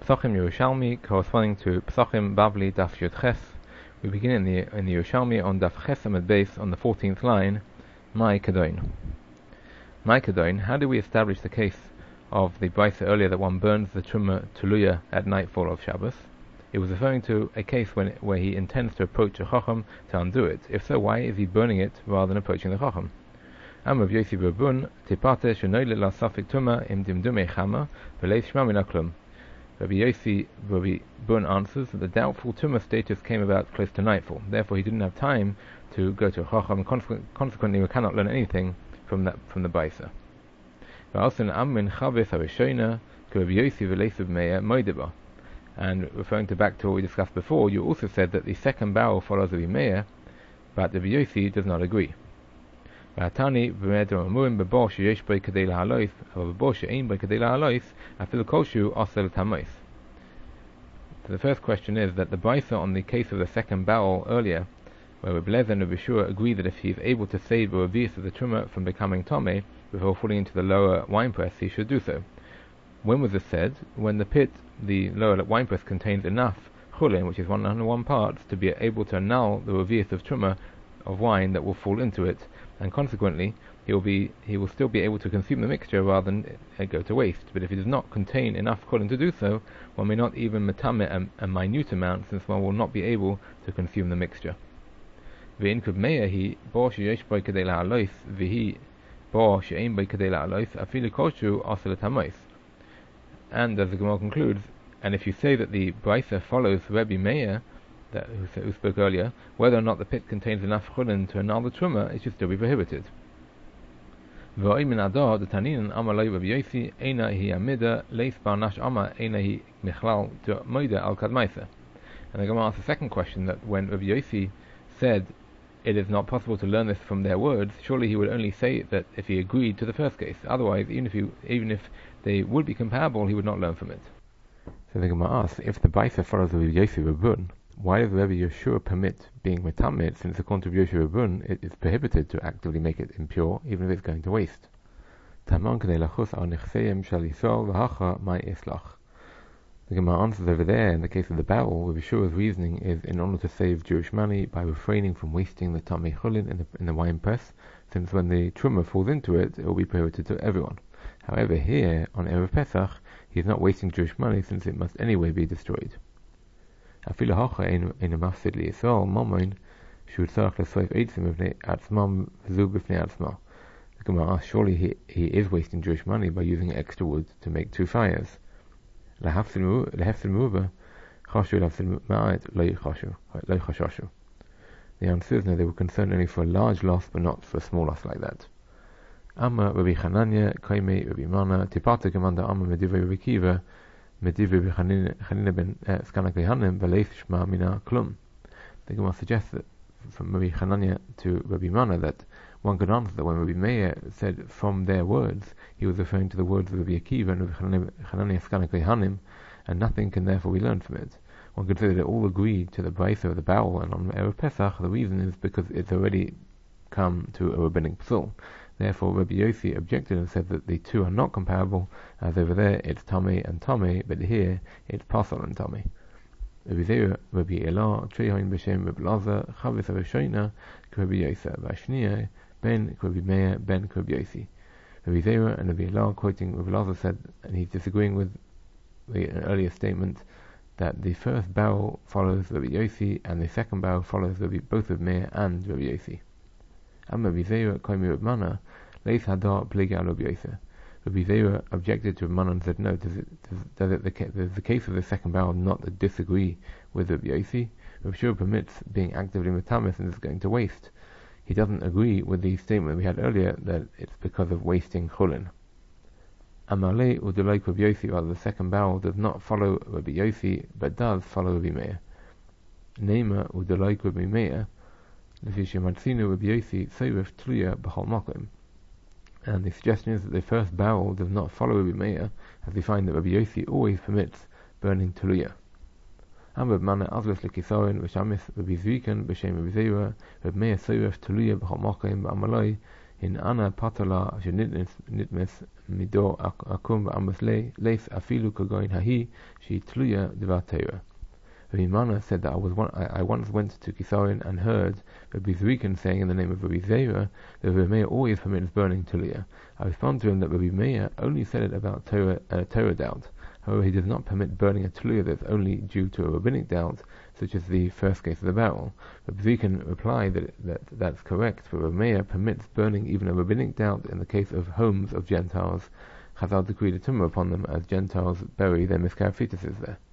Psachim Yerushalmi, corresponding to Psachim Bavli Daf Yud Ches. We begin in the Yerushalmi on Daf Ches Amud Beis on the 14th line. Mai Kadoin. Mai Kadoin. How do we establish the case of the Brisa earlier that one burns the Truma Tuluya at nightfall of Shabbos? It was referring to a case where he intends to approach a Chacham to undo it. If so, why is he burning it rather than approaching the Chacham? Amar Yosi B'Bun Tipate Shenoyle La Safik Tuma Im Dimdume Chama V'Leif Shma Min HaKlum. Rabbi Bun answers that the doubtful tumah status came about close to nightfall. Therefore, he didn't have time to go to a chacham, and consequently, we cannot learn anything from the Baisa. And referring back to what we discussed before, you also said that the second barrel follows Rabbi Meir, but Rabbi Yossi does not agree. So the first question is that the Brisa on the case of the second barrel earlier, where Rabbi Lezer and Rabbi Shua agree that if he is able to save the revius of the Truma from becoming Tomei before falling into the lower winepress, he should do so. When was this said? When the pit, the lower winepress, contains enough chulin, which is 101 parts, to be able to annul the revius of Truma of wine that will fall into it, and consequently he will still be able to consume the mixture rather than it go to waste. But if it does not contain enough chulin to do so, one may not even metame a minute amount, since one will not be able to consume the mixture. And as the Gemara concludes, and if you say that the Brisa follows Rabbi Meir, who spoke earlier, whether or not the pit contains enough chulin to annul the truma, it should still be prohibited. And the Gemara asks the second question, that when Rabbi Yossi said it is not possible to learn this from their words, surely he would only say that if he agreed to the first case. Otherwise, even if they would be comparable, he would not learn from it. So the Gemara asks, if the Brisa follows Rabbi Yossi Rabun, why does Rabbi Yeshua permit being metamid, since according to Rabbi Yeshua Rabun it is prohibited to actively make it impure, even if it's going to waste? The Gemara answers over there, in the case of the barrel, Rabbi Yeshua's reasoning is in order to save Jewish money by refraining from wasting the tamei chulin in the wine press, since when the truma falls into it, it will be prohibited to everyone. However, here, on Erev Pesach, he is not wasting Jewish money, since it must anyway be destroyed. The Gemara asks, surely he is wasting Jewish money by using extra wood to make two fires. The answer is no, they were concerned only for a large loss, but not for a small loss like that. Amma Rabbi Chananya, Kaimei Rabbi Mana, Tipata Gemanda Amma Medivrei Rabbi Kiva, Medivrei Chanina ben Skanak Lehanim, Veleith Shma Mina Klum. The Gemara suggests that from Rabbi Chananya to Rabbi Mana that one could answer that when Rabbi Meir said from their words, he was referring to the words of Rabbi Akiva and Rabbi Chananya Skanak Lehanim, and nothing can therefore be learned from it. One could say that they all agreed to the Brisa of the barrel, and on Erev Pesach the reason is because it's already come to a rabbinic psul. Therefore, Rabbi Yossi objected and said that the two are not comparable, as over there it's Tomei and Tomei, but here it's Pasal and Tomei. Rabbi Zera, Rabbi Elah, Trehoin B'Shem, Rabbi Lazar, Chavis HaRishoina, Rabbi Yosef, Vashniya, Ben, Rabbi Meir, Ben, Rabbi Yossi. Rabbi Zera and Rabbi Elah, quoting Rabbi Lazar, said, and he's disagreeing with the earlier statement, that the first barrel follows Rabbi Yossi, and the second barrel follows both Rabbi Meir and Rabbi Yossi. Rabbi Zera, Kaimi Rabbi Mana, Leis Hadar Plega Rabbi Yosef. Rabbi Zera objected to Rabbi Mana and said, no, does the case of the second barrel not disagree with Rabbi Yossi? Rabbi Shua permits being actively metamis and is going to waste. He doesn't agree with the statement we had earlier that it's because of wasting chulin. Amalei udelaik Rabbi Yossi, rather the second barrel does not follow Rabbi Yossi, but does follow Rabbi Meir. Neima udelaik Rabbi Meir, Lefishematzinu Rabbi Yossi Seiref Tluya B'chol Makom. And the suggestion is that the first barrel does not follow Rabbi Meir, as we find that Rabbi Yossi always permits burning Tluya. Rabbi Mana Azles Lekisarin V'Shamis Rabbi Zvikan B'Shem Rabbi Zera Rabbi Meir Seiref Tluya B'chol Makom B'Amalei in Ana Patola Nitmes Mido Akum Amos Leis Afilu Kogoin Hahi She Tluya Devateira. Rabbi Mana said that I once went to Kisarin and heard Rabbi Zrikan saying in the name of Rabbi Zera that Rabbi Meir always permits burning Tulia. I respond to him that Rabbi Meir only said it about Torah doubt. However, he does not permit burning a Tulia that's only due to a rabbinic doubt, such as the first case of the barrel. Rabbi Zrikan replied that's correct, but Rabbi Meir permits burning even a rabbinic doubt in the case of homes of Gentiles. Chazal decreed a tumah upon them as Gentiles bury their miscarried fetuses there.